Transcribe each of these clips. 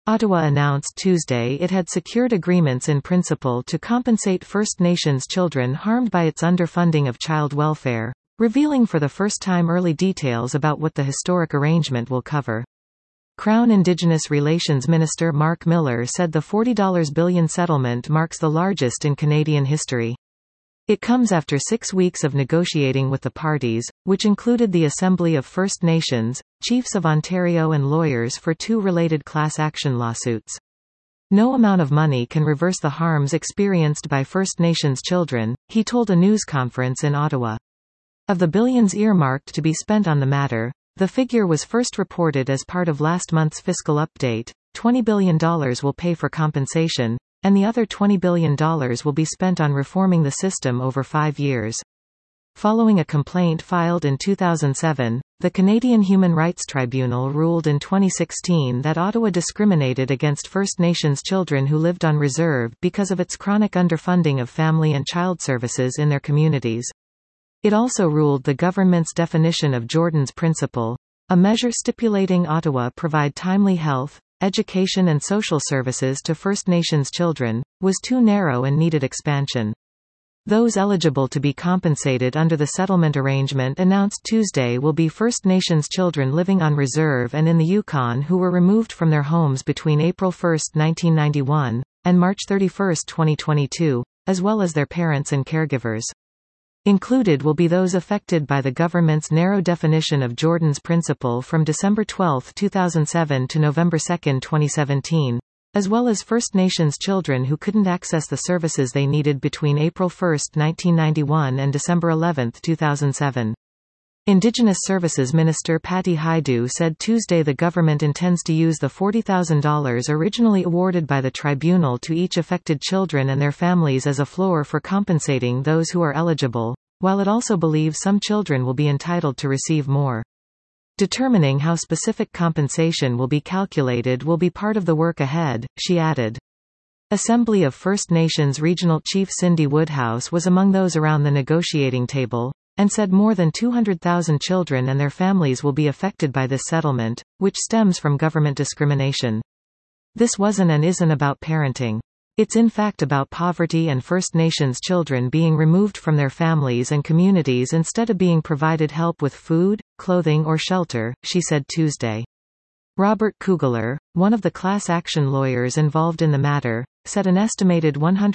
Ottawa announced Tuesday it had secured agreements in principle to compensate First Nations children harmed by its underfunding of child welfare, revealing for the first time early details about what the historic arrangement will cover. Crown Indigenous Relations Minister Mark Miller said the $40 billion settlement marks the largest in Canadian history. It comes after 6 weeks of negotiating with the parties, which included the Assembly of First Nations, Chiefs of Ontario and lawyers for 2 related class action lawsuits. No amount of money can reverse the harms experienced by First Nations children, he told a news conference in Ottawa. Of the billions earmarked to be spent on the matter, the figure was first reported as part of last month's fiscal update. $20 billion will pay for compensation, and the other $20 billion will be spent on reforming the system over 5 years. Following a complaint filed in 2007, the Canadian Human Rights Tribunal ruled in 2016 that Ottawa discriminated against First Nations children who lived on reserve because of its chronic underfunding of family and child services in their communities. It also ruled the government's definition of Jordan's Principle, a measure stipulating Ottawa provide timely health, education and social services to First Nations children, was too narrow and needed expansion. Those eligible to be compensated under the settlement arrangement announced Tuesday will be First Nations children living on reserve and in the Yukon who were removed from their homes between April 1, 1991, and March 31, 2022, as well as their parents and caregivers. Included will be those affected by the government's narrow definition of Jordan's Principle from December 12, 2007 to November 2, 2017, as well as First Nations children who couldn't access the services they needed between April 1, 1991 and December 11, 2007. Indigenous Services Minister Patty Hajdu said Tuesday the government intends to use the $40,000 originally awarded by the tribunal to each affected children and their families as a floor for compensating those who are eligible, while it also believes some children will be entitled to receive more. Determining how specific compensation will be calculated will be part of the work ahead, she added. Assembly of First Nations Regional Chief Cindy Woodhouse was among those around the negotiating table, and said more than 200,000 children and their families will be affected by this settlement, which stems from government discrimination. This wasn't and isn't about parenting. It's in fact about poverty and First Nations children being removed from their families and communities instead of being provided help with food, clothing or shelter, she said Tuesday. Robert Kugler, one of the class action lawyers involved in the matter, said an estimated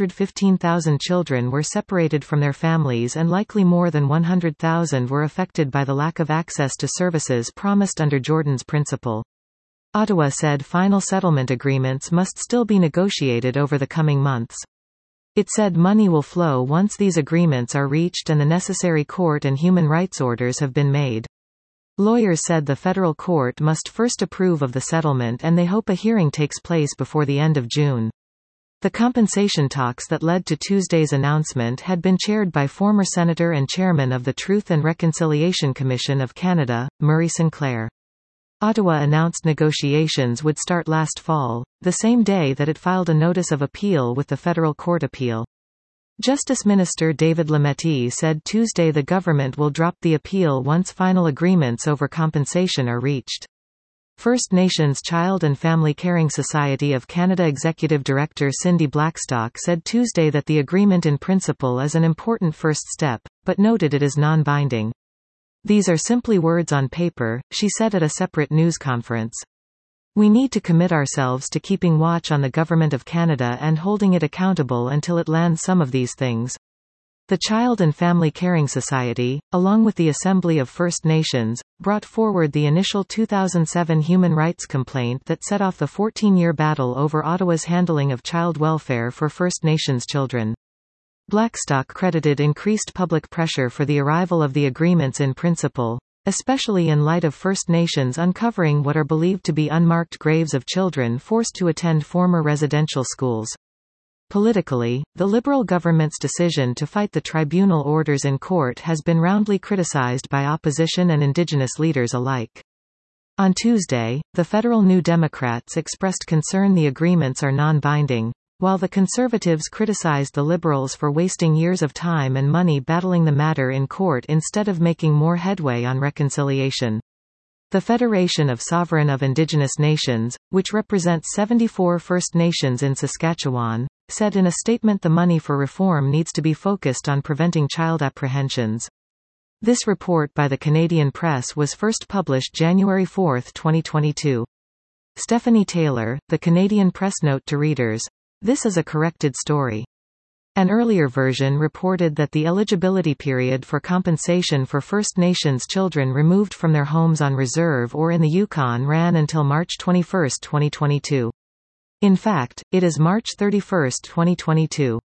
115,000 children were separated from their families and likely more than 100,000 were affected by the lack of access to services promised under Jordan's Principle. Ottawa said final settlement agreements must still be negotiated over the coming months. It said money will flow once these agreements are reached and the necessary court and human rights orders have been made. Lawyers said the federal court must first approve of the settlement and they hope a hearing takes place before the end of June. The compensation talks that led to Tuesday's announcement had been chaired by former Senator and Chairman of the Truth and Reconciliation Commission of Canada, Murray Sinclair. Ottawa announced negotiations would start last fall, the same day that it filed a notice of appeal with the federal court appeal. Justice Minister David Lametti said Tuesday the government will drop the appeal once final agreements over compensation are reached. First Nations Child and Family Caring Society of Canada Executive Director Cindy Blackstock said Tuesday that the agreement in principle is an important first step, but noted it is non-binding. These are simply words on paper, she said at a separate news conference. We need to commit ourselves to keeping watch on the Government of Canada and holding it accountable until it lands some of these things. The Child and Family Caring Society, along with the Assembly of First Nations, brought forward the initial 2007 human rights complaint that set off the 14-year battle over Ottawa's handling of child welfare for First Nations children. Blackstock credited increased public pressure for the arrival of the agreements in principle, especially in light of First Nations uncovering what are believed to be unmarked graves of children forced to attend former residential schools. Politically, the Liberal government's decision to fight the tribunal orders in court has been roundly criticized by opposition and Indigenous leaders alike. On Tuesday, the federal New Democrats expressed concern the agreements are non-binding, while the Conservatives criticized the Liberals for wasting years of time and money battling the matter in court instead of making more headway on reconciliation. The Federation of Sovereign of Indigenous Nations, which represents 74 First Nations in Saskatchewan, said in a statement the money for reform needs to be focused on preventing child apprehensions. This report by the Canadian Press was first published January 4, 2022. Stephanie Taylor, the Canadian Press note to readers. This is a corrected story. An earlier version reported that the eligibility period for compensation for First Nations children removed from their homes on reserve or in the Yukon ran until March 21, 2022. In fact, it is March 31, 2022.